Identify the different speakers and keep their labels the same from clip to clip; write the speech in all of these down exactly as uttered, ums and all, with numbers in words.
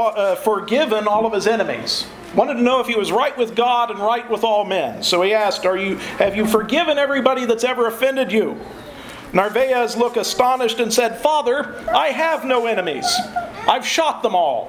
Speaker 1: uh, forgiven all of his enemies. Wanted to know if he was right with God and right with all men. So he asked, "Are you? Have you forgiven everybody that's ever offended you?" Narvaez looked astonished and said, "Father, I have no enemies. I've shot them all."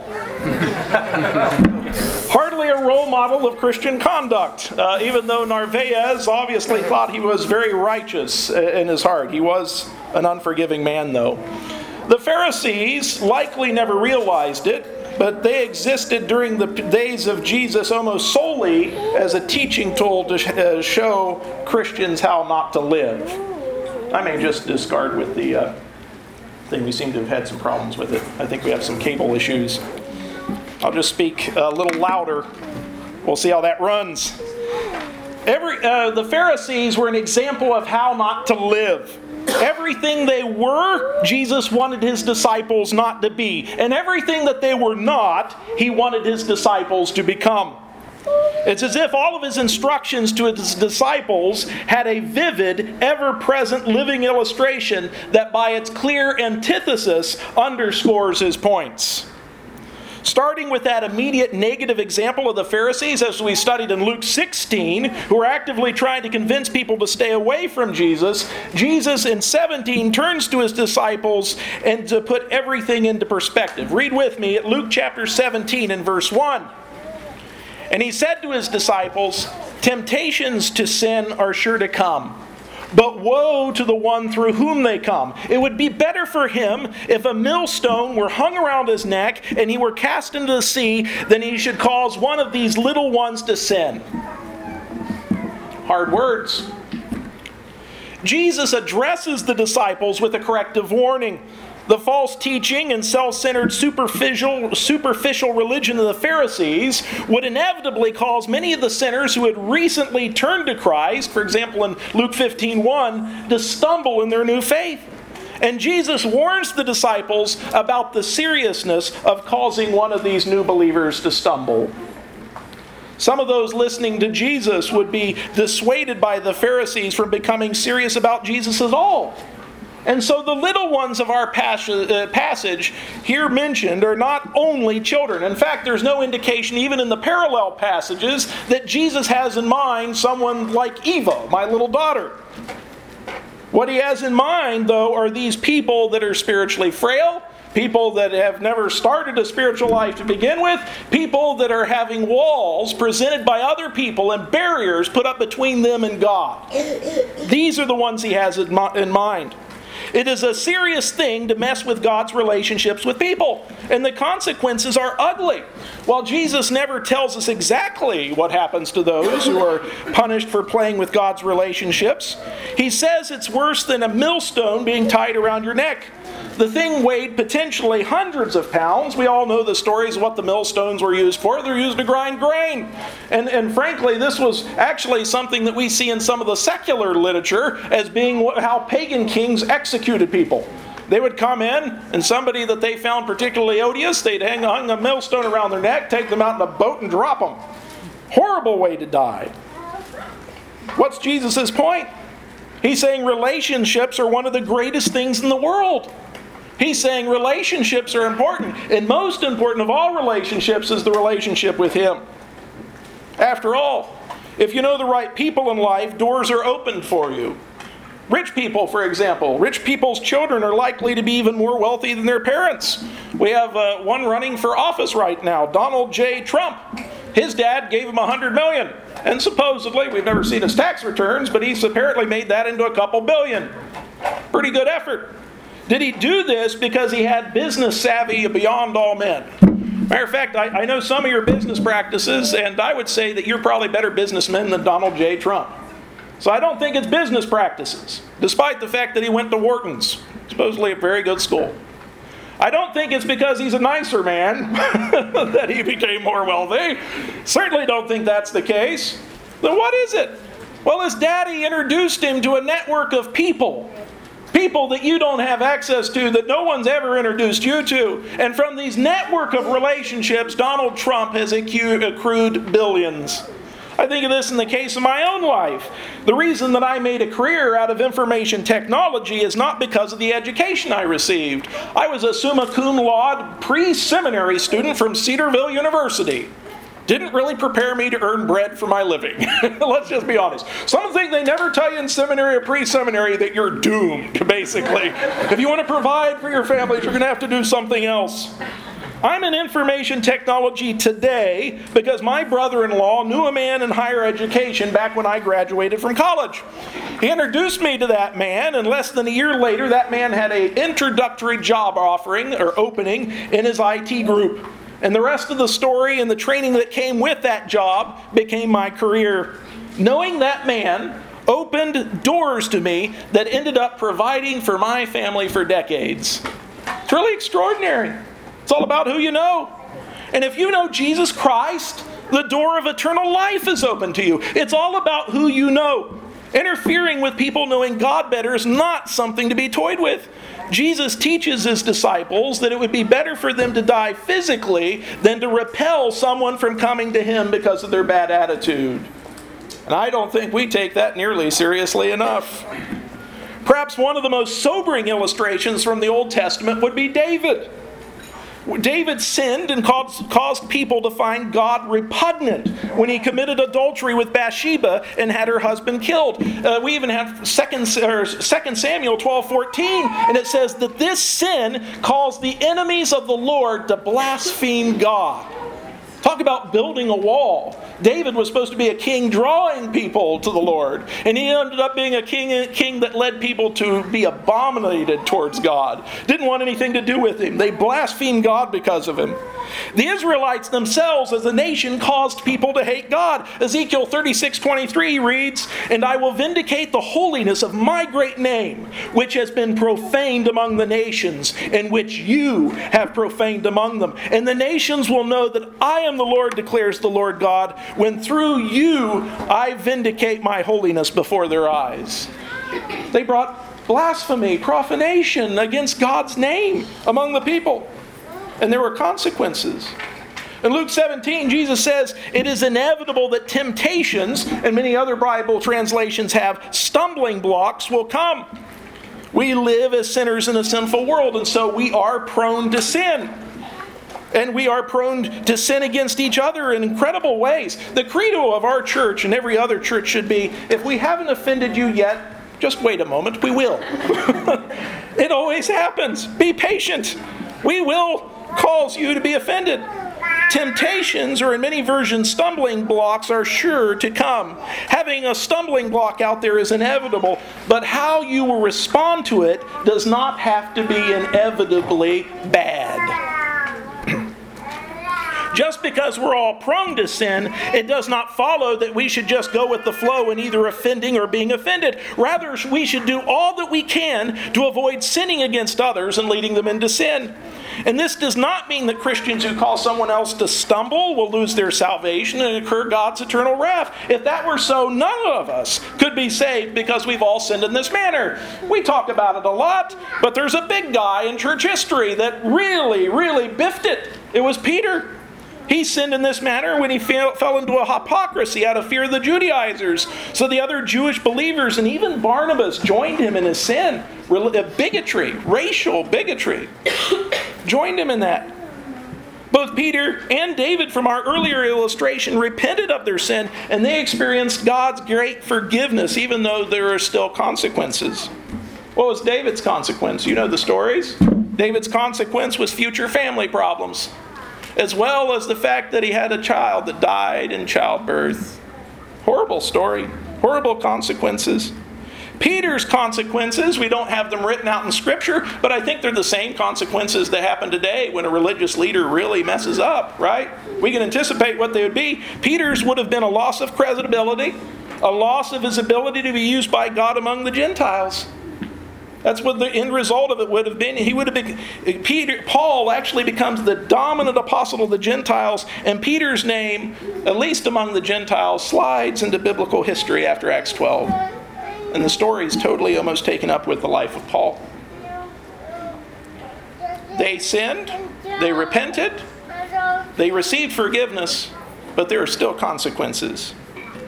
Speaker 1: Hardly a role model of Christian conduct, uh, even though Narvaez obviously thought he was very righteous in his heart. He was an unforgiving man, though. The Pharisees likely never realized it, but they existed during the days of Jesus almost solely as a teaching tool to show Christians how not to live. I may just discard with the uh, thing. We seem to have had some problems with it. I think we have some cable issues. I'll just speak a little louder. We'll see how that runs. Every uh, the Pharisees were an example of how not to live. Everything they were, Jesus wanted his disciples not to be. And everything that they were not, he wanted his disciples to become. It's as if all of his instructions to his disciples had a vivid, ever-present living illustration that by its clear antithesis underscores his points. Starting with that immediate negative example of the Pharisees, as we studied in Luke sixteen, who are actively trying to convince people to stay away from Jesus, Jesus in seventeen turns to his disciples and to put everything into perspective. Read with me at Luke chapter seventeen and verse one. "And he said to his disciples, 'Temptations to sin are sure to come, but woe to the one through whom they come. It would be better for him if a millstone were hung around his neck and he were cast into the sea than he should cause one of these little ones to sin.'" Hard words. Jesus addresses the disciples with a corrective warning. The false teaching and self-centered superficial, superficial religion of the Pharisees would inevitably cause many of the sinners who had recently turned to Christ, for example in Luke fifteen one, to stumble in their new faith. And Jesus warns the disciples about the seriousness of causing one of these new believers to stumble. Some of those listening to Jesus would be dissuaded by the Pharisees from becoming serious about Jesus at all. And so the little ones of our passage here mentioned are not only children. In fact, there's no indication, even in the parallel passages, that Jesus has in mind someone like Eva, my little daughter. What he has in mind, though, are these people that are spiritually frail, people that have never started a spiritual life to begin with, people that are having walls presented by other people and barriers put up between them and God. These are the ones he has in mind. It is a serious thing to mess with God's relationships with people, and the consequences are ugly. While Jesus never tells us exactly what happens to those who are punished for playing with God's relationships, he says it's worse than a millstone being tied around your neck. The thing weighed potentially hundreds of pounds. We all know the stories of what the millstones were used for. They're used to grind grain. And, and frankly, this was actually something that we see in some of the secular literature as being how pagan kings executed people. They would come in, and somebody that they found particularly odious, they'd hang, hang a millstone around their neck, take them out in a boat, and drop them. Horrible way to die. What's Jesus' point? He's saying relationships are one of the greatest things in the world. He's saying relationships are important, and most important of all relationships is the relationship with Him. After all, if you know the right people in life, doors are opened for you. Rich people, for example. Rich people's children are likely to be even more wealthy than their parents. We have uh, one running for office right now, Donald J. Trump. His dad gave him one hundred million dollars. And supposedly, we've never seen his tax returns, but he's apparently made that into a couple billion. Pretty good effort. Did he do this because he had business savvy beyond all men? Matter of fact, I, I know some of your business practices, and I would say that you're probably better businessmen than Donald J. Trump. So I don't think it's business practices, despite the fact that he went to Wharton's, supposedly a very good school. I don't think it's because he's a nicer man that he became more wealthy. Certainly don't think that's the case. Then what is it? Well, his daddy introduced him to a network of people. People that you don't have access to, that no one's ever introduced you to. And from these network of relationships, Donald Trump has accrued billions. I I think of this in the case of my own life. The reason that I made a career out of information technology is not because of the education I received. I was a summa cum laude pre-seminary student from Cedarville University. Didn't really prepare me to earn bread for my living. Let's just be honest. Some think they never tell you in seminary or pre-seminary that you're doomed, basically. If you want to provide for your families, you're going to have to do something else. I'm in information technology today because my brother-in-law knew a man in higher education back when I graduated from college. He introduced me to that man, and less than a year later, that man had an introductory job offering or opening in his I T group. And the rest of the story and the training that came with that job became my career. Knowing that man opened doors to me that ended up providing for my family for decades. It's really extraordinary. It's all about who you know. And if you know Jesus Christ, the door of eternal life is open to you. It's all about who you know. Interfering with people knowing God better is not something to be toyed with. Jesus teaches his disciples that it would be better for them to die physically than to repel someone from coming to him because of their bad attitude. And I don't think we take that nearly seriously enough. Perhaps one of the most sobering illustrations from the Old Testament would be David. David sinned and caused, caused people to find God repugnant when he committed adultery with Bathsheba and had her husband killed. Uh, we even have Second Samuel twelve fourteen, and it says that this sin caused the enemies of the Lord to blaspheme God. Talk about building a wall. David was supposed to be a king drawing people to the Lord. And he ended up being a king, a king that led people to be abominated towards God. Didn't want anything to do with him. They blasphemed God because of him. The Israelites themselves as a nation caused people to hate God. Ezekiel thirty-six twenty-three reads, "And I will vindicate the holiness of my great name, which has been profaned among the nations, and which you have profaned among them. And the nations will know that I am the Lord, declares the Lord God, when through you I vindicate my holiness before their eyes." They brought blasphemy, profanation against God's name among the people. And there were consequences. In Luke seventeen, Jesus says, "It is inevitable that temptations," and many other Bible translations have stumbling blocks, will come. We live as sinners in a sinful world, and so we are prone to sin. And we are prone to sin against each other in incredible ways. The credo of our church and every other church should be, if we haven't offended you yet, just wait a moment, we will. It always happens. Be patient. We will cause you to be offended. Temptations, or in many versions, stumbling blocks, are sure to come. Having a stumbling block out there is inevitable, but how you will respond to it does not have to be inevitably bad. Just because we're all prone to sin, it does not follow that we should just go with the flow in either offending or being offended. Rather, we should do all that we can to avoid sinning against others and leading them into sin. And this does not mean that Christians who cause someone else to stumble will lose their salvation and incur God's eternal wrath. If that were so, none of us could be saved because we've all sinned in this manner. We talk about it a lot, but there's a big guy in church history that really, really biffed it. It was Peter. He sinned in this manner when he fell, fell into a hypocrisy out of fear of the Judaizers. So the other Jewish believers and even Barnabas joined him in his sin. Bigotry, racial bigotry. Joined him in that. Both Peter and David from our earlier illustration repented of their sin, and they experienced God's great forgiveness even though there are still consequences. What was David's consequence? You know the stories. David's consequence was future family problems, as well as the fact that he had a child that died in childbirth. Horrible story. Horrible consequences. Peter's consequences, we don't have them written out in Scripture, but I think they're the same consequences that happen today when a religious leader really messes up, right? We can anticipate what they would be. Peter's would have been a loss of credibility, a loss of his ability to be used by God among the Gentiles. That's what the end result of it would have been. He would have been, Peter, Paul actually becomes the dominant apostle of the Gentiles, and Peter's name, at least among the Gentiles, slides into biblical history after Acts twelve. And the story is totally almost taken up with the life of Paul. They sinned, they repented, they received forgiveness, but there are still consequences.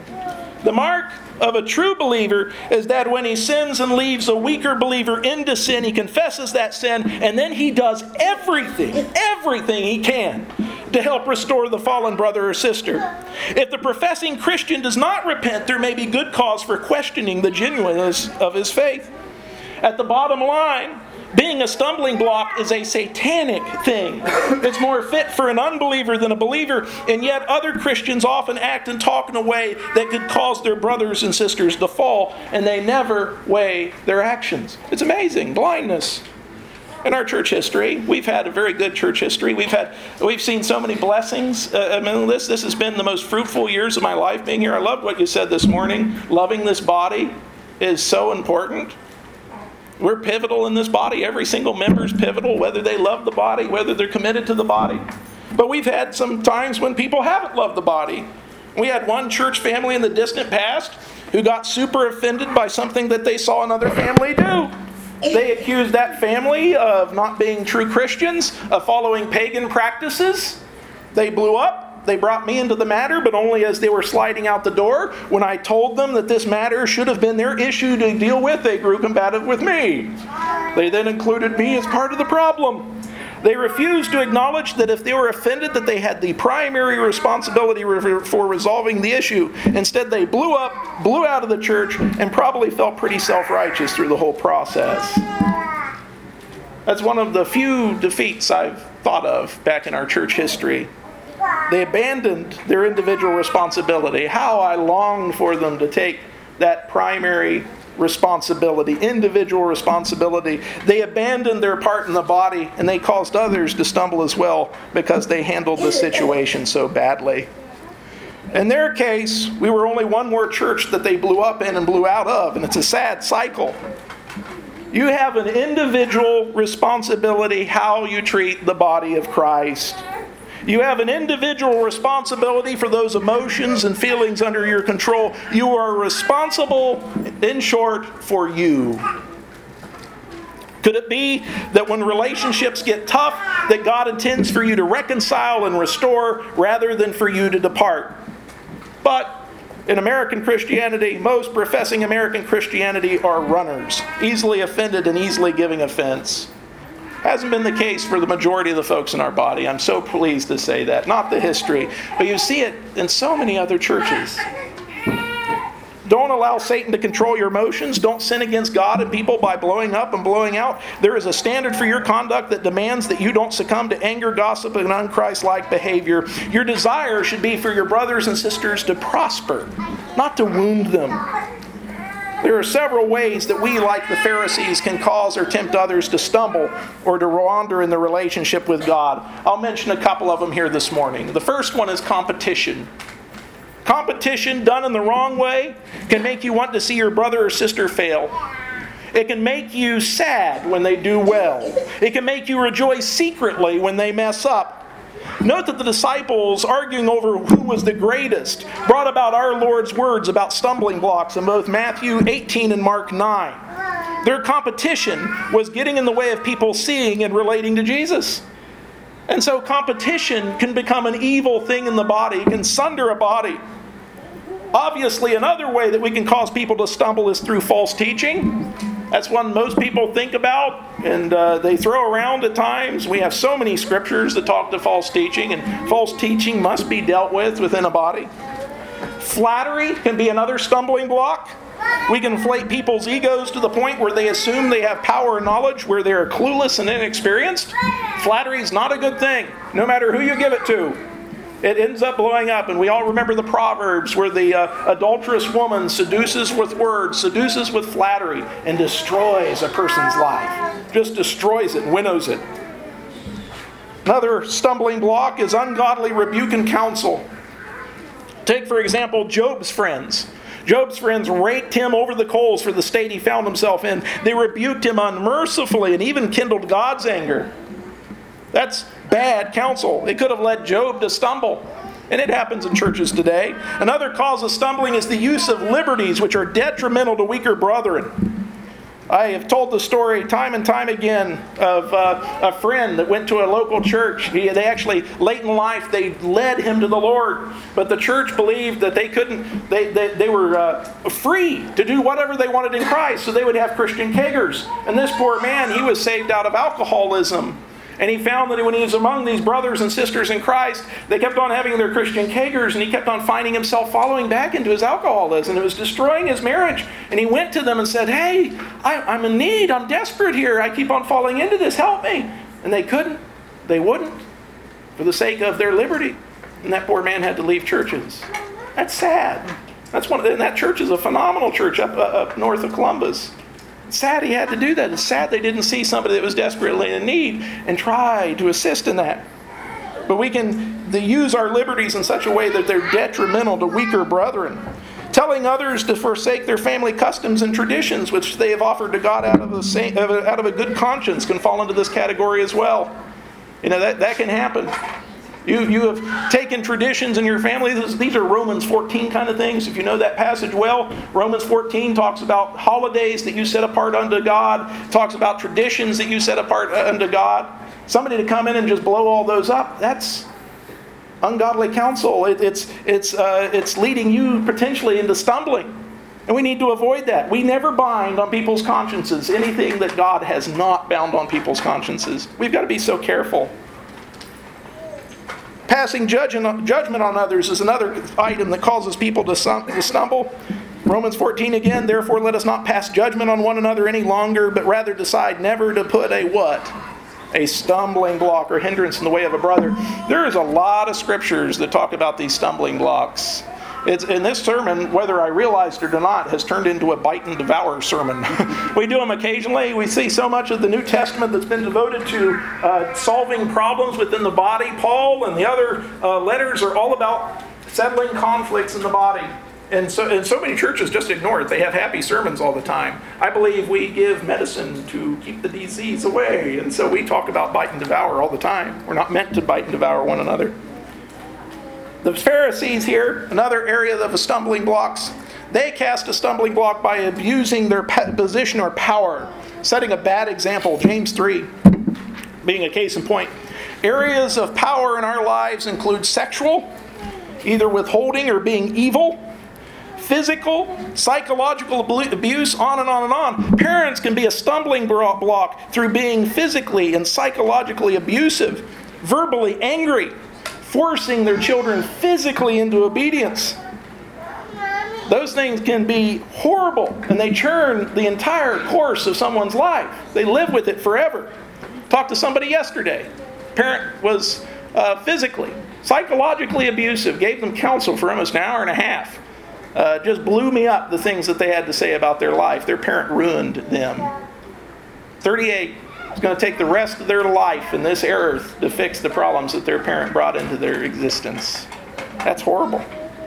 Speaker 1: The mark of a true believer is that when he sins and leaves a weaker believer into sin, he confesses that sin, and then he does everything, everything he can to help restore the fallen brother or sister. If the professing Christian does not repent, there may be good cause for questioning the genuineness of his faith. At the bottom line, being a stumbling block is a satanic thing. It's more fit for an unbeliever than a believer, and yet other Christians often act and talk in a way that could cause their brothers and sisters to fall, and they never weigh their actions. It's amazing. Blindness. In our church history, we've had a very good church history. We've had, we've seen so many blessings. Uh, I mean, this this has been the most fruitful years of my life being here. I loved what you said this morning. Loving this body is so important. We're pivotal in this body. Every single member is pivotal, whether they love the body, whether they're committed to the body. But we've had some times when people haven't loved the body. We had one church family in the distant past who got super offended by something that they saw another family do. They accused that family of not being true Christians, of following pagan practices. They blew up. They brought me into the matter, but only as they were sliding out the door. When I told them that this matter should have been their issue to deal with, they grew combative with me. They then included me as part of the problem. They refused to acknowledge that if they were offended, that they had the primary responsibility for resolving the issue. Instead, they blew up, blew out of the church, and probably felt pretty self-righteous through the whole process. That's one of the few defeats I've thought of back in our church history. They abandoned their individual responsibility. How I longed for them to take that primary responsibility, individual responsibility. They abandoned their part in the body, and they caused others to stumble as well because they handled the situation so badly. In their case, we were only one more church that they blew up in and blew out of, and it's a sad cycle. You have an individual responsibility how you treat the body of Christ. You have an individual responsibility for those emotions and feelings under your control. You are responsible, in short, for you. Could it be that when relationships get tough, that God intends for you to reconcile and restore rather than for you to depart? But in American Christianity, most professing American Christianity are runners, easily offended and easily giving offense. Hasn't been the case for the majority of the folks in our body. I'm so pleased to say that. Not the history, but you see it in so many other churches. Don't allow Satan to control your emotions. Don't sin against God and people by blowing up and blowing out. There is a standard for your conduct that demands that you don't succumb to anger, gossip, and unchristlike behavior. Your desire should be for your brothers and sisters to prosper, not to wound them. There are several ways that we, like the Pharisees, can cause or tempt others to stumble or to wander in the relationship with God. I'll mention a couple of them here this morning. The first one is competition. Competition done in the wrong way can make you want to see your brother or sister fail. It can make you sad when they do well. It can make you rejoice secretly when they mess up. Note that the disciples, arguing over who was the greatest, brought about our Lord's words about stumbling blocks in both Matthew eighteen and Mark nine. Their competition was getting in the way of people seeing and relating to Jesus. And so competition can become an evil thing in the body. It can sunder a body. Obviously, another way that we can cause people to stumble is through false teaching. That's one most people think about and uh, they throw around at times. We have so many scriptures that talk to false teaching, and false teaching must be dealt with within a body. Flattery can be another stumbling block. We can inflate people's egos to the point where they assume they have power and knowledge where they are clueless and inexperienced. Flattery is not a good thing, no matter who you give it to. It ends up blowing up, and we all remember the Proverbs where the uh, adulterous woman seduces with words, seduces with flattery, and destroys a person's life. Just destroys it, winnows it. Another stumbling block is ungodly rebuke and counsel. Take, for example, Job's friends. Job's friends raked him over the coals for the state he found himself in. They rebuked him unmercifully and even kindled God's anger. That's bad counsel. It could have led Job to stumble. And it happens in churches today. Another cause of stumbling is the use of liberties which are detrimental to weaker brethren. I have told the story time and time again of uh, a friend that went to a local church. He, they actually, late in life, they led him to the Lord. But the church believed that they couldn't, they, they, they were uh, free to do whatever they wanted in Christ. So they would have Christian kegers. And this poor man, he was saved out of alcoholism. And he found that when he was among these brothers and sisters in Christ, they kept on having their Christian kegers, and he kept on finding himself following back into his alcoholism. It was destroying his marriage. And he went to them and said, hey, I, I'm in need. I'm desperate here. I keep on falling into this. Help me. And they couldn't. They wouldn't. For the sake of their liberty. And that poor man had to leave churches. That's sad. That's one. And that church is a phenomenal church up, uh, up north of Columbus. It's sad he had to do that. It's sad they didn't see somebody that was desperately in need and try to assist in that. But we can use our liberties in such a way that they're detrimental to weaker brethren. Telling others to forsake their family customs and traditions, which they have offered to God out of a, saint, out of a good conscience, can fall into this category as well. You know, that, that can happen. You, you have taken traditions in your family. These are Romans fourteen kind of things. If you know that passage well, Romans fourteen talks about holidays that you set apart unto God. Talks about traditions that you set apart unto God. Somebody to come in and just blow all those up, that's ungodly counsel. It, it's, it's, uh, it's leading you potentially into stumbling. And we need to avoid that. We never bind on people's consciences anything that God has not bound on people's consciences. We've got to be so careful. Passing judgment on others is another item that causes people to stumble. Romans fourteen again, therefore let us not pass judgment on one another any longer, but rather decide never to put a what? A stumbling block or hindrance in the way of a brother. There is a lot of scriptures that talk about these stumbling blocks. It's, in this sermon, whether I realized it or not, has turned into a bite and devour sermon. We do them occasionally. We see so much of the New Testament that's been devoted to uh, solving problems within the body. Paul and the other uh, letters are all about settling conflicts in the body. And so, and so many churches just ignore it. They have happy sermons all the time. I believe we give medicine to keep the disease away. And so we talk about bite and devour all the time. We're not meant to bite and devour one another. The Pharisees here, another area of the stumbling blocks, they cast a stumbling block by abusing their position or power, setting a bad example. James three being a case in point. Areas of power in our lives include sexual, either withholding or being evil, physical, psychological abuse, on and on and on. Parents can be a stumbling block through being physically and psychologically abusive, verbally angry, forcing their children physically into obedience. Those things can be horrible, and they churn the entire course of someone's life. They live with it forever. Talked to somebody yesterday. Parent was uh, physically, psychologically abusive, gave them counsel for almost an hour and a half. Uh, just blew me up, the things that they had to say about their life. Their parent ruined them. thirty-eight. It's going to take the rest of their life in this earth to fix the problems that their parent brought into their existence. That's horrible.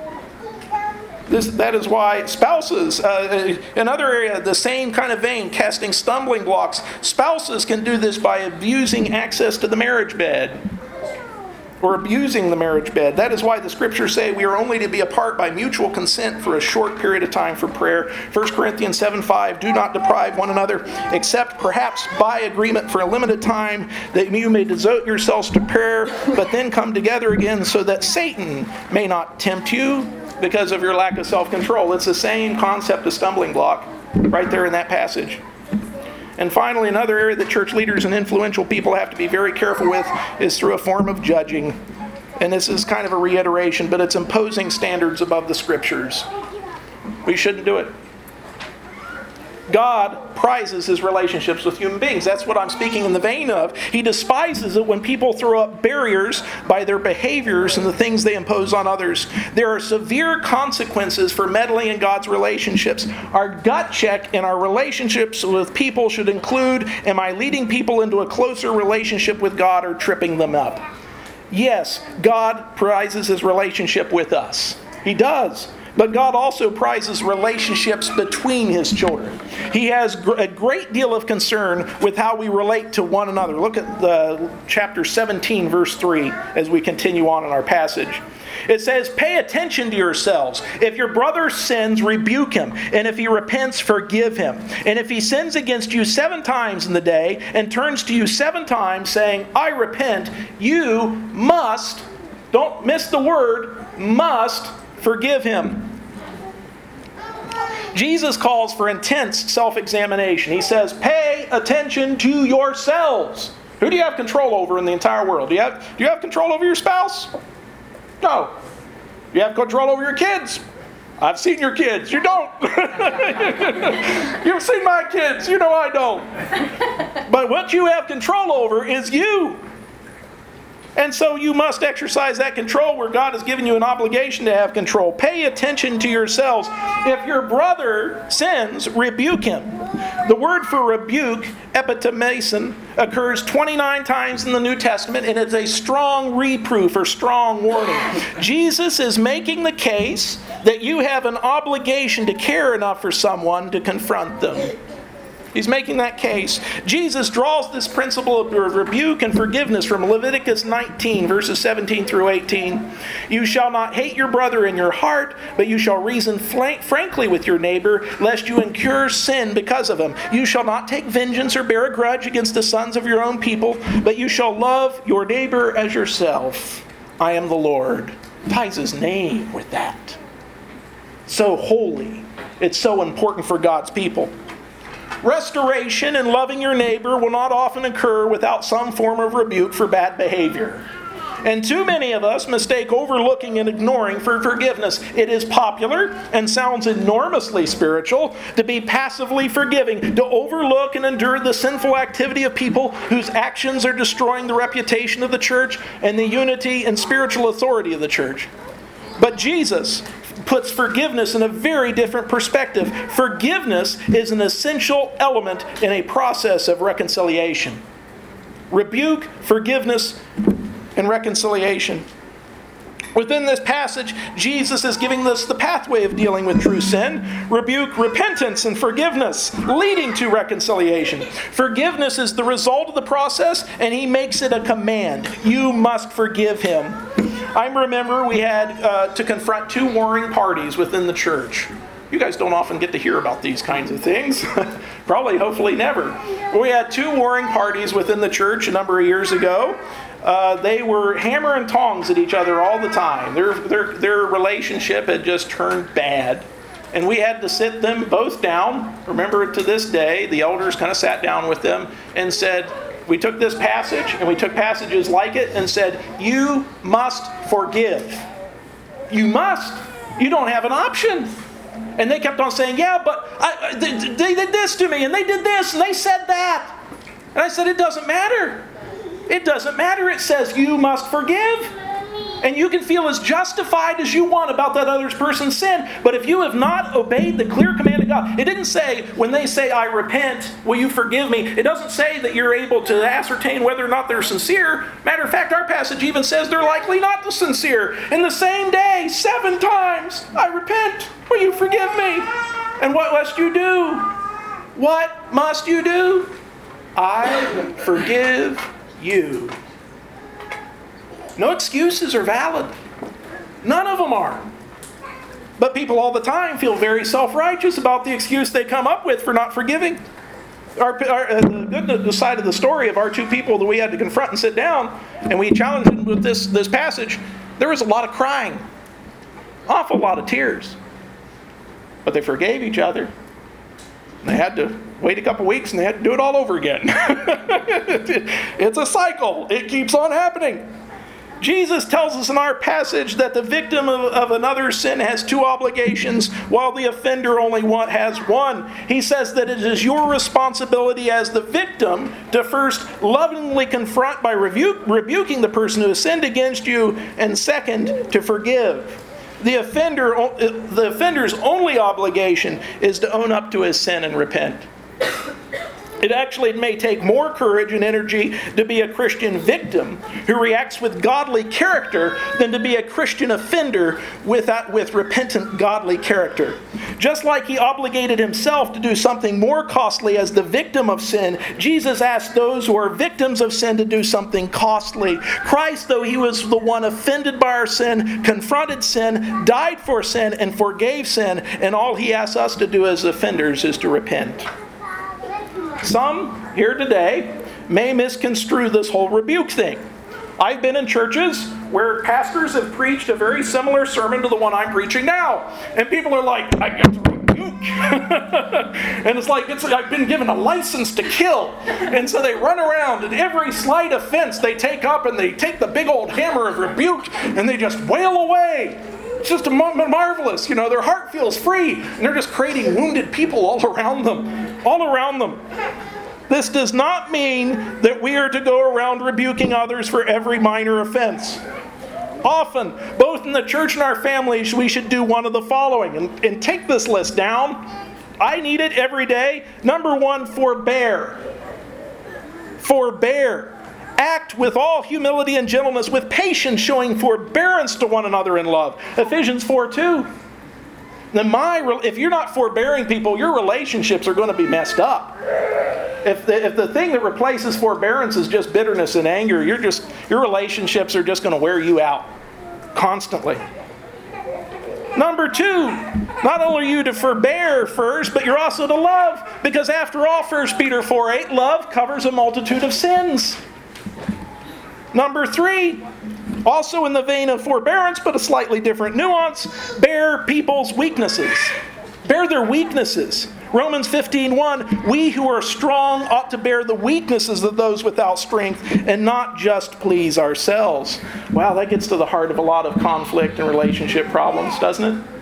Speaker 1: This, that is why spouses, uh, another area, the same kind of vein, casting stumbling blocks. Spouses can do this by abusing access to the marriage bed. Or abusing the marriage bed. That is why the scriptures say we are only to be apart by mutual consent for a short period of time for prayer. First Corinthians seven five, do not deprive one another, except perhaps by agreement for a limited time, that you may devote yourselves to prayer, but then come together again so that Satan may not tempt you because of your lack of self-control. It's the same concept of stumbling block right there in that passage. And finally, another area that church leaders and influential people have to be very careful with is through a form of judging. And this is kind of a reiteration, but it's imposing standards above the scriptures. We shouldn't do it. God prizes his relationships with human beings. That's what I'm speaking in the vein of. He despises it when people throw up barriers by their behaviors and the things they impose on others. There are severe consequences for meddling in God's relationships. Our gut check in our relationships with people should include, am I leading people into a closer relationship with God or tripping them up? Yes, God prizes his relationship with us. He does. But God also prizes relationships between His children. He has a great deal of concern with how we relate to one another. Look at the chapter seventeen, verse three, as we continue on in our passage. It says, "Pay attention to yourselves. If your brother sins, rebuke him. And if he repents, forgive him. And if he sins against you seven times in the day and turns to you seven times saying, 'I repent,' you must," don't miss the word, must forgive him." Jesus calls for intense self-examination. He says, pay attention to yourselves. Who do you have control over in the entire world? Do you have, do you have control over your spouse? No. You have control over your kids? I've seen your kids. You don't. You've seen my kids. You know I don't. But what you have control over is you. And so you must exercise that control where God has given you an obligation to have control. Pay attention to yourselves. If your brother sins, rebuke him. The word for rebuke, epitemason, occurs twenty-nine times in the New Testament, and it's a strong reproof or strong warning. Jesus is making the case that you have an obligation to care enough for someone to confront them. He's making that case. Jesus draws this principle of rebuke and forgiveness from Leviticus nineteen, verses seventeen through eighteen. "You shall not hate your brother in your heart, but you shall reason frankly with your neighbor, lest you incur sin because of him. You shall not take vengeance or bear a grudge against the sons of your own people, but you shall love your neighbor as yourself. I am the Lord." Ties his name with that. So holy. It's so important for God's people. Restoration and loving your neighbor will not often occur without some form of rebuke for bad behavior. And too many of us mistake overlooking and ignoring for forgiveness. It is popular and sounds enormously spiritual to be passively forgiving, to overlook and endure the sinful activity of people whose actions are destroying the reputation of the church and the unity and spiritual authority of the church. But Jesus puts forgiveness in a very different perspective. Forgiveness is an essential element in a process of reconciliation. Rebuke, forgiveness, and reconciliation. Within this passage, Jesus is giving us the pathway of dealing with true sin. Rebuke, repentance, and forgiveness, leading to reconciliation. Forgiveness is the result of the process, and he makes it a command. You must forgive him. I remember we had uh, to confront two warring parties within the church. You guys don't often get to hear about these kinds of things. Probably, hopefully, never. We had two warring parties within the church a number of years ago. Uh, they were hammer and tongs at each other all the time. Their, their, their relationship had just turned bad. And we had to sit them both down. Remember, to this day, the elders kind of sat down with them and said, we took this passage and we took passages like it and said, you must forgive. You must. You don't have an option. And they kept on saying, yeah, but I, they, they did this to me and they did this and they said that. And I said, it doesn't matter. It doesn't matter. It says you must forgive. And you can feel as justified as you want about that other person's sin. But if you have not obeyed the clear command of God, it didn't say, when they say, I repent, will you forgive me? It doesn't say that you're able to ascertain whether or not they're sincere. Matter of fact, our passage even says they're likely not the sincere. In the same day, seven times, I repent, will you forgive me? And what must you do? What must you do? I forgive you. No excuses are valid. None of them are. But people all the time feel very self-righteous about the excuse they come up with for not forgiving. Our, our, uh, the good the side of the story of our two people that we had to confront and sit down, and we challenged them with this, this passage, there was a lot of crying. Awful lot of tears. But they forgave each other. And they had to wait a couple weeks and they had to do it all over again. It's a cycle. It keeps on happening. Jesus tells us in our passage that the victim of, of another's sin has two obligations, while the offender only one has one. He says that it is your responsibility as the victim to first lovingly confront by rebuke, rebuking the person who has sinned against you, and second, to forgive. The offender, the offender's only obligation is to own up to his sin and repent. It actually may take more courage and energy to be a Christian victim who reacts with godly character than to be a Christian offender with, with repentant godly character. Just like he obligated himself to do something more costly as the victim of sin, Jesus asked those who are victims of sin to do something costly. Christ, though he was the one offended by our sin, confronted sin, died for sin, and forgave sin, and all he asks us to do as offenders is to repent. Some here today may misconstrue this whole rebuke thing. I've been in churches where pastors have preached a very similar sermon to the one I'm preaching now. And people are like, I get to rebuke. And it's like, it's, I've been given a license to kill. And so they run around and every slight offense they take up and they take the big old hammer of rebuke and they just wail away. It's just a marvelous, you know, their heart feels free. And they're just creating wounded people all around them. All around them. This does not mean that we are to go around rebuking others for every minor offense. Often, both in the church and our families, we should do one of the following. And, and take this list down. I need it every day. Number one, forbear. Forbear. Act with all humility and gentleness, with patience, showing forbearance to one another in love. Ephesians four two. Then my, if you're not forbearing people, your relationships are going to be messed up. If the, if the thing that replaces forbearance is just bitterness and anger, you're just your relationships are just going to wear you out constantly. Number two, not only are you to forbear first, but you're also to love. Because after all, First Peter four eight, love covers a multitude of sins. Number three, also in the vein of forbearance, but a slightly different nuance, bear people's weaknesses. Bear their weaknesses. Romans fifteen one, we who are strong ought to bear the weaknesses of those without strength and not just please ourselves. Wow, that gets to the heart of a lot of conflict and relationship problems, doesn't it?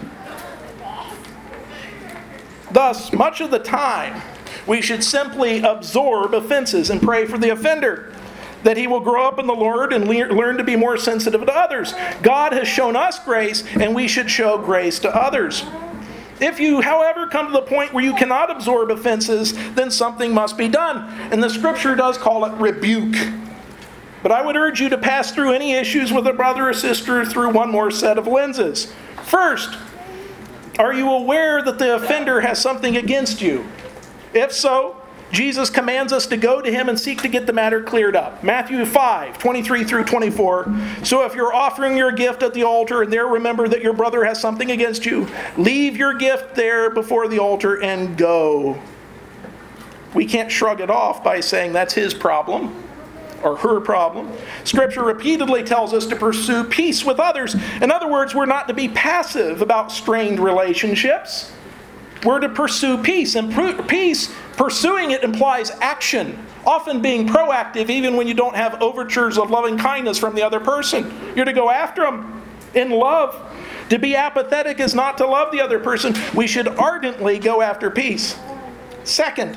Speaker 1: Thus, much of the time, we should simply absorb offenses and pray for the offender, that he will grow up in the Lord and le- learn to be more sensitive to others. God has shown us grace, and we should show grace to others. If you, however, come to the point where you cannot absorb offenses, then something must be done. And the Scripture does call it rebuke. But I would urge you to pass through any issues with a brother or sister through one more set of lenses. First, are you aware that the offender has something against you? If so, Jesus commands us to go to him and seek to get the matter cleared up. Matthew five, twenty-three through twenty-four. So if you're offering your gift at the altar and there remember that your brother has something against you, leave your gift there before the altar and go. We can't shrug it off by saying that's his problem or her problem. Scripture repeatedly tells us to pursue peace with others. In other words, we're not to be passive about strained relationships. We're to pursue peace. And peace, pursuing it implies action, often being proactive even when you don't have overtures of loving kindness from the other person. You're to go after them in love. To be apathetic is not to love the other person. We should ardently go after peace. Second,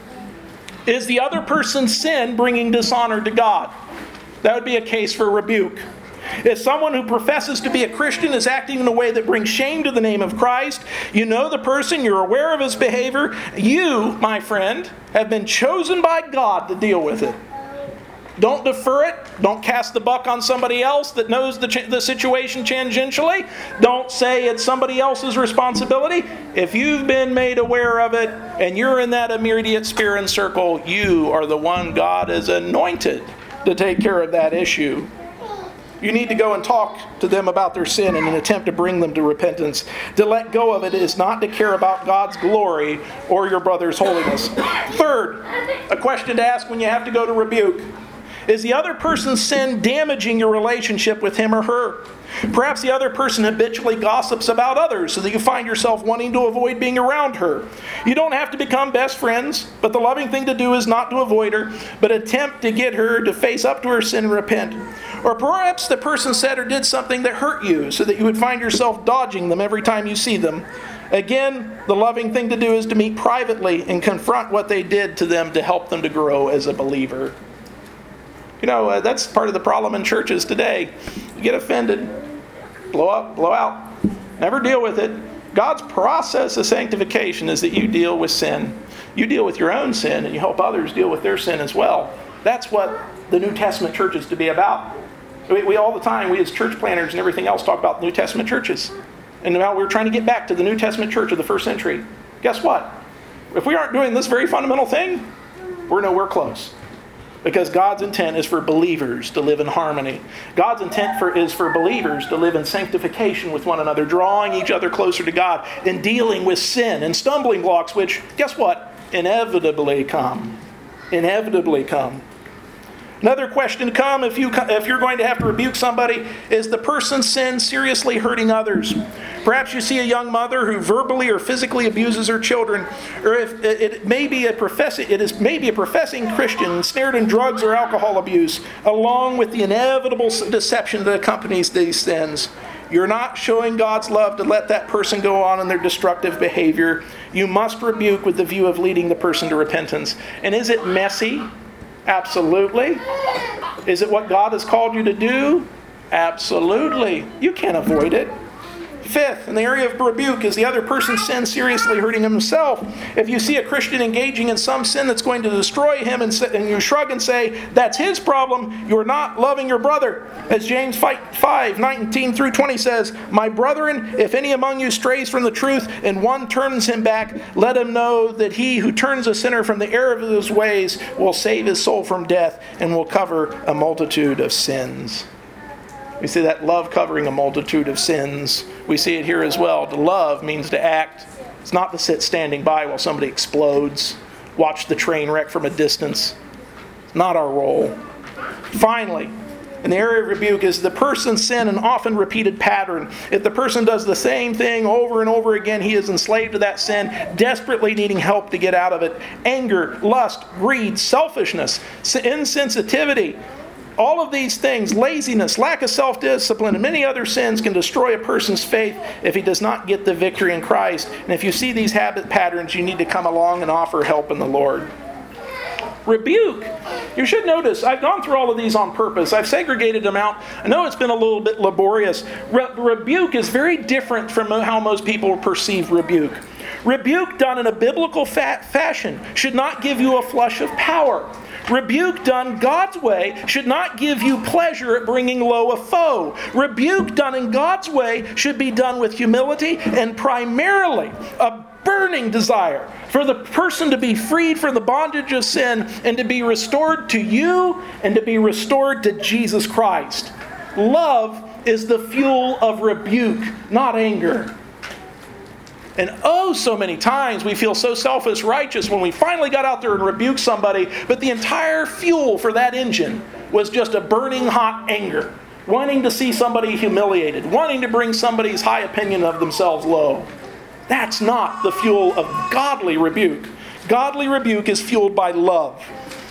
Speaker 1: is the other person's sin bringing dishonor to God? That would be a case for rebuke. If someone who professes to be a Christian is acting in a way that brings shame to the name of Christ, you know the person, you're aware of his behavior, you, my friend, have been chosen by God to deal with it. Don't defer it. Don't cast the buck on somebody else that knows the, ch- the situation tangentially. Don't say it's somebody else's responsibility. If you've been made aware of it and you're in that immediate sphere and circle, you are the one God has anointed to take care of that issue. You need to go and talk to them about their sin in an attempt to bring them to repentance. To let go of it is not to care about God's glory or your brother's holiness. Third, a question to ask when you have to go to rebuke. Is the other person's sin damaging your relationship with him or her? Perhaps the other person habitually gossips about others so that you find yourself wanting to avoid being around her. You don't have to become best friends, but the loving thing to do is not to avoid her, but attempt to get her to face up to her sin and repent. Or perhaps the person said or did something that hurt you so that you would find yourself dodging them every time you see them. Again, the loving thing to do is to meet privately and confront what they did to them to help them to grow as a believer. You know, uh, that's part of the problem in churches today. You get offended, blow up, blow out, never deal with it. God's process of sanctification is that you deal with sin. You deal with your own sin and you help others deal with their sin as well. That's what the New Testament church is to be about. We, we all the time, we as church planners and everything else talk about New Testament churches. And now we're trying to get back to the New Testament church of the first century. Guess what? If we aren't doing this very fundamental thing, we're nowhere close. Because God's intent is for believers to live in harmony. God's intent for, is for believers to live in sanctification with one another, drawing each other closer to God, and dealing with sin and stumbling blocks, which, guess what? Inevitably come. Inevitably come. Another question to come if, you, if you're going to have to rebuke somebody is the person's sin seriously hurting others? Perhaps you see a young mother who verbally or physically abuses her children, or if it, it may be a professing it is maybe a professing Christian ensnared in drugs or alcohol abuse, along with the inevitable deception that accompanies these sins. You're not showing God's love to let that person go on in their destructive behavior. You must rebuke with the view of leading the person to repentance. And is it messy? Absolutely. Is it what God has called you to do? Absolutely. You can't avoid it. Fifth, in the area of rebuke, is the other person's sin seriously hurting himself? If you see a Christian engaging in some sin that's going to destroy him and, and you shrug and say, that's his problem, you're not loving your brother. As James five, nineteen through twenty says, my brethren, if any among you strays from the truth and one turns him back, let him know that he who turns a sinner from the error of his ways will save his soul from death and will cover a multitude of sins. We see that love covering a multitude of sins. We see it here as well. To love means to act. It's not to sit standing by while somebody explodes. Watch the train wreck from a distance. It's not our role. Finally, in the area of rebuke is the person's sin an often repeated pattern. If the person does the same thing over and over again, he is enslaved to that sin, desperately needing help to get out of it. Anger, lust, greed, selfishness, insensitivity, all of these things, laziness, lack of self-discipline, and many other sins can destroy a person's faith if he does not get the victory in Christ. And if you see these habit patterns, you need to come along and offer help in the Lord. Rebuke. You should notice, I've gone through all of these on purpose. I've segregated them out. I know it's been a little bit laborious. Re- rebuke is very different from how most people perceive rebuke. Rebuke done in a biblical fa- fashion should not give you a flush of power. Rebuke done God's way should not give you pleasure at bringing low a foe. Rebuke done in God's way should be done with humility and primarily a burning desire for the person to be freed from the bondage of sin and to be restored to you and to be restored to Jesus Christ. Love is the fuel of rebuke, not anger. And oh, so many times we feel so self-righteous when we finally got out there and rebuked somebody, but the entire fuel for that engine was just a burning hot anger, wanting to see somebody humiliated, wanting to bring somebody's high opinion of themselves low. That's not the fuel of godly rebuke. Godly rebuke is fueled by love.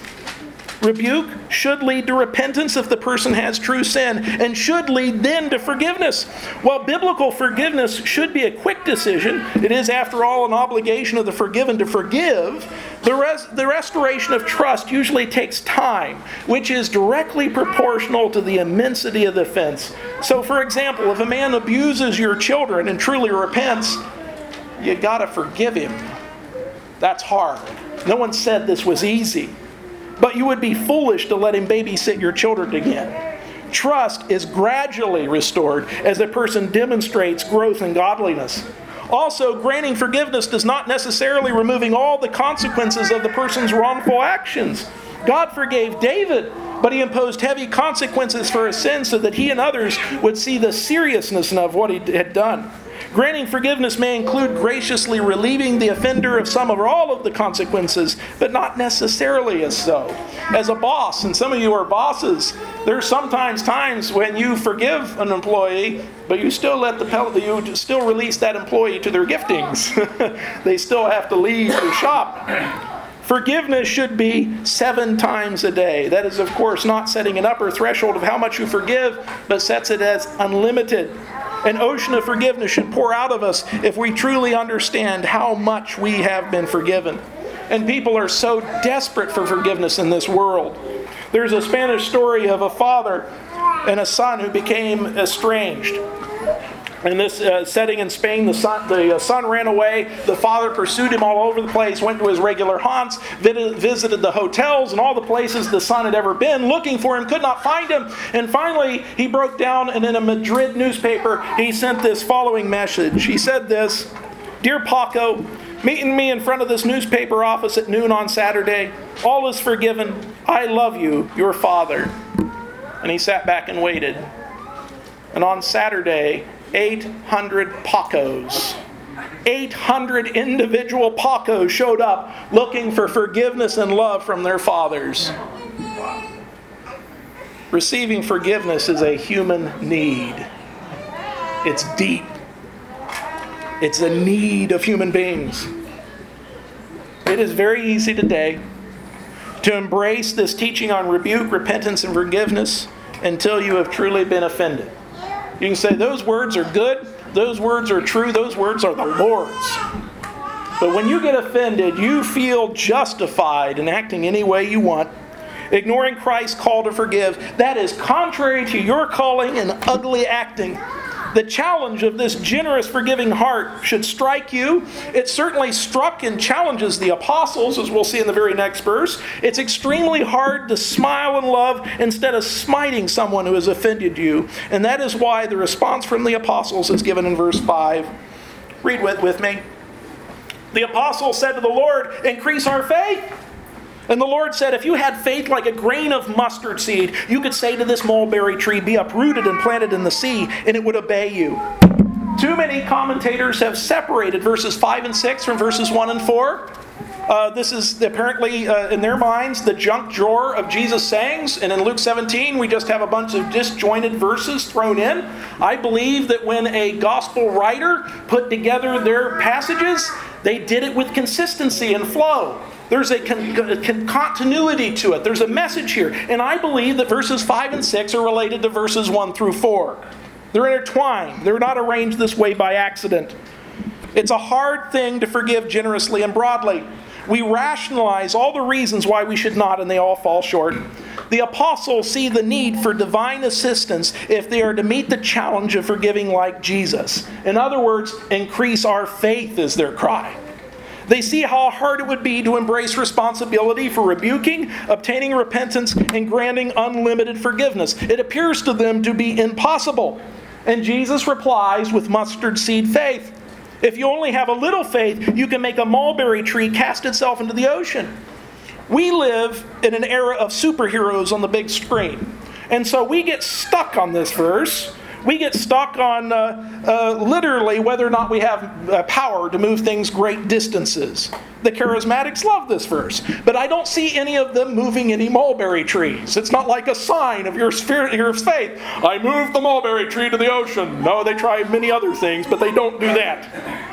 Speaker 1: Rebuke should lead to repentance if the person has true sin, and should lead then to forgiveness. While biblical forgiveness should be a quick decision, it is after all an obligation of the forgiven to forgive, the, res- the restoration of trust usually takes time, which is directly proportional to the immensity of the offense. So for example, if a man abuses your children and truly repents, you gotta forgive him. That's hard. No one said this was easy. But you would be foolish to let him babysit your children again. Trust is gradually restored as a person demonstrates growth in godliness. Also, granting forgiveness does not necessarily removing all the consequences of the person's wrongful actions. God forgave David, but he imposed heavy consequences for his sins so that he and others would see the seriousness of what he had done. Granting forgiveness may include graciously relieving the offender of some or all of the consequences, but not necessarily as so. As a boss, and some of you are bosses, there's sometimes times when you forgive an employee, but you still let the penalty, you still release that employee to their giftings. They still have to leave your shop. Forgiveness should be seven times a day. That is, of course, not setting an upper threshold of how much you forgive, but sets it as unlimited. An ocean of forgiveness should pour out of us if we truly understand how much we have been forgiven. And people are so desperate for forgiveness in this world. There's a Spanish story of a father and a son who became estranged. In this uh, setting in Spain, the son, the uh, son ran away. The father pursued him all over the place, went to his regular haunts, vid- visited the hotels and all the places the son had ever been, looking for him, could not find him. And finally, he broke down, and in a Madrid newspaper, he sent this following message. He said this: "Dear Paco, meeting me in front of this newspaper office at noon on Saturday. All is forgiven. I love you, your father." And he sat back and waited. And on Saturday, eight hundred Pacos, eight hundred individual Pacos showed up looking for forgiveness and love from their fathers. Receiving forgiveness is a human need. It's deep. It's a need of human beings. It is very easy today to embrace this teaching on rebuke, repentance, and forgiveness until you have truly been offended. You can say, those words are good, those words are true, those words are the Lord's. But when you get offended, you feel justified in acting any way you want, ignoring Christ's call to forgive. That is contrary to your calling and ugly acting. The challenge of this generous, forgiving heart should strike you. It certainly struck and challenges the apostles, as we'll see in the very next verse. It's extremely hard to smile and love instead of smiting someone who has offended you. And that is why the response from the apostles is given in verse five. Read with, with me. The apostles said to the Lord, "Increase our faith." And the Lord said, "If you had faith like a grain of mustard seed, you could say to this mulberry tree, 'Be uprooted and planted in the sea,' and it would obey you." Too many commentators have separated verses five and six from verses one and four. Uh, this is apparently, uh, in their minds, the junk drawer of Jesus' sayings. And in Luke seventeen, we just have a bunch of disjointed verses thrown in. I believe that when a gospel writer put together their passages, they did it with consistency and flow. There's a con- con- continuity to it. There's a message here. And I believe that verses five and six are related to verses one through four. They're intertwined. They're not arranged this way by accident. It's a hard thing to forgive generously and broadly. We rationalize all the reasons why we should not, and they all fall short. The apostles see the need for divine assistance if they are to meet the challenge of forgiving like Jesus. In other words, increase our faith is their cry. They see how hard it would be to embrace responsibility for rebuking, obtaining repentance, and granting unlimited forgiveness. It appears to them to be impossible. And Jesus replies with mustard seed faith. If you only have a little faith, you can make a mulberry tree cast itself into the ocean. We live in an era of superheroes on the big screen. And so we get stuck on this verse. We get stuck on uh, uh, literally whether or not we have uh, power to move things great distances. The charismatics love this verse, but I don't see any of them moving any mulberry trees. It's not like a sign of your spirit, your faith. I moved the mulberry tree to the ocean. No, they try many other things, but they don't do that.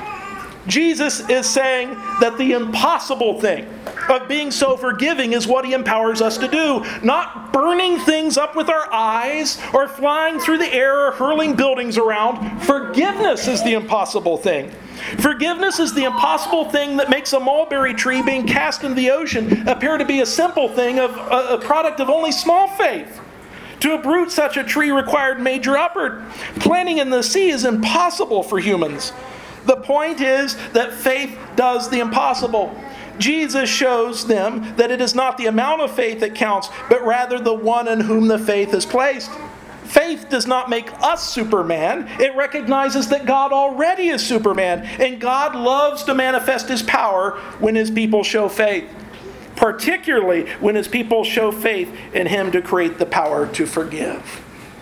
Speaker 1: Jesus is saying that the impossible thing of being so forgiving is what he empowers us to do. Not burning things up with our eyes or flying through the air or hurling buildings around. Forgiveness is the impossible thing. Forgiveness is the impossible thing that makes a mulberry tree being cast into the ocean appear to be a simple thing, of a, a product of only small faith. To uproot such a tree required major effort. Planting in the sea is impossible for humans. The point is that faith does the impossible. Jesus shows them that it is not the amount of faith that counts, but rather the one in whom the faith is placed. Faith does not make us Superman. It recognizes that God already is Superman, and God loves to manifest his power when his people show faith, particularly when his people show faith in him to create the power to forgive.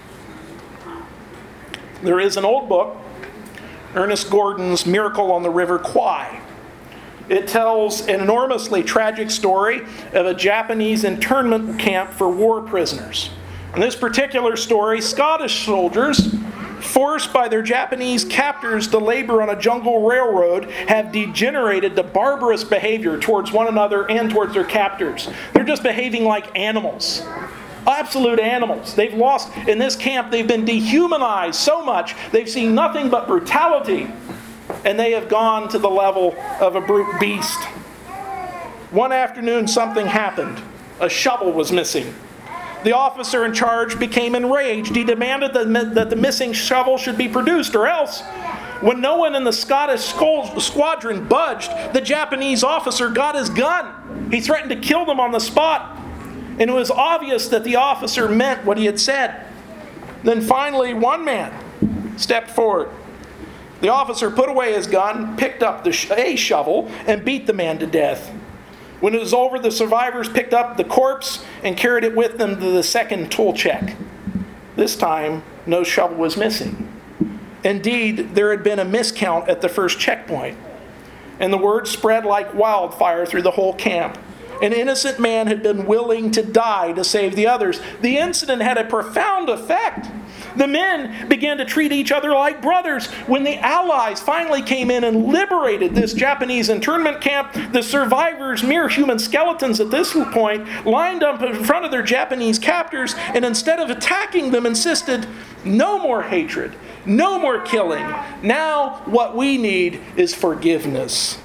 Speaker 1: There is an old book, Ernest Gordon's Miracle on the River Kwai. It tells an enormously tragic story of a Japanese internment camp for war prisoners. In this particular story, Scottish soldiers, forced by their Japanese captors to labor on a jungle railroad, have degenerated to barbarous behavior towards one another and towards their captors. They're just behaving like animals. Absolute animals. They've lost, in this camp, they've been dehumanized so much, they've seen nothing but brutality, and they have gone to the level of a brute beast. One afternoon, something happened. A shovel was missing. The officer in charge became enraged. He demanded that, that the missing shovel should be produced, or else. When no one in the Scottish squadron budged, the Japanese officer got his gun. He threatened to kill them on the spot. And it was obvious that the officer meant what he had said. Then finally, one man stepped forward. The officer put away his gun, picked up the sh- a shovel, and beat the man to death. When it was over, the survivors picked up the corpse and carried it with them to the second tool check. This time, no shovel was missing. Indeed, there had been a miscount at the first checkpoint, and the word spread like wildfire through the whole camp. An innocent man had been willing to die to save the others. The incident had a profound effect. The men began to treat each other like brothers. When the Allies finally came in and liberated this Japanese internment camp, the survivors, mere human skeletons at this point, lined up in front of their Japanese captors, and instead of attacking them, insisted, no more hatred, no more killing. Now what we need is forgiveness.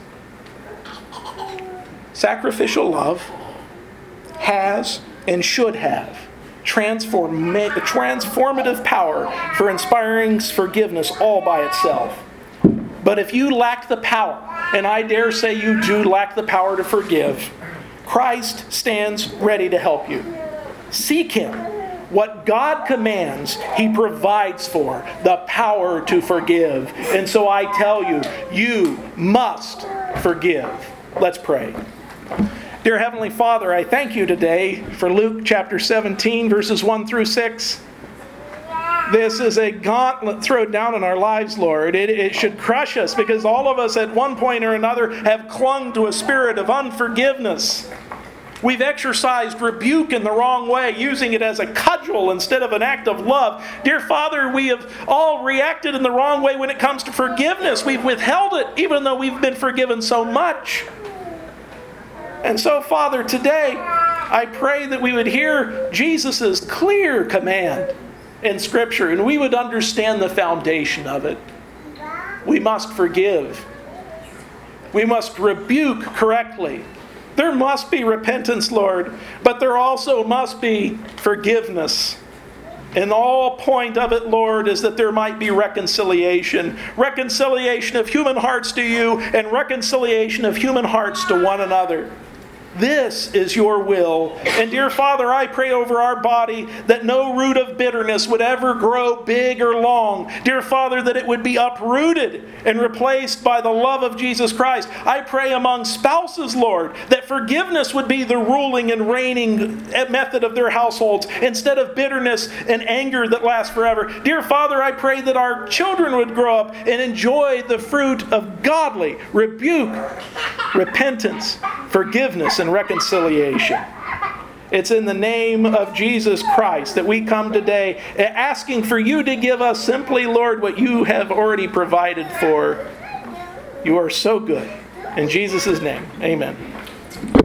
Speaker 1: Sacrificial love has and should have transform, transformative power for inspiring forgiveness all by itself. But if you lack the power, and I dare say you do lack the power to forgive, Christ stands ready to help you. Seek Him. What God commands, He provides for, the power to forgive. And so I tell you, you must forgive. Let's pray. Dear Heavenly Father, I thank you today for Luke chapter seventeen, verses one through six. This is a gauntlet thrown down in our lives, Lord. It, it should crush us because all of us at one point or another have clung to a spirit of unforgiveness. We've exercised rebuke in the wrong way, using it as a cudgel instead of an act of love. Dear Father, we have all reacted in the wrong way when it comes to forgiveness. We've withheld it, even though we've been forgiven so much. And so, Father, today, I pray that we would hear Jesus' clear command in Scripture, and we would understand the foundation of it. We must forgive. We must rebuke correctly. There must be repentance, Lord, but there also must be forgiveness. And the whole point of it, Lord, is that there might be reconciliation. Reconciliation of human hearts to you and reconciliation of human hearts to one another. This is your will. And dear Father, I pray over our body that no root of bitterness would ever grow big or long. Dear Father, that it would be uprooted and replaced by the love of Jesus Christ. I pray among spouses, Lord, that forgiveness would be the ruling and reigning method of their households instead of bitterness and anger that lasts forever. Dear Father, I pray that our children would grow up and enjoy the fruit of godly rebuke, repentance, forgiveness, and reconciliation. It's in the name of Jesus Christ that we come today asking for you to give us simply, Lord, what you have already provided for. You are so good. In Jesus' name, amen.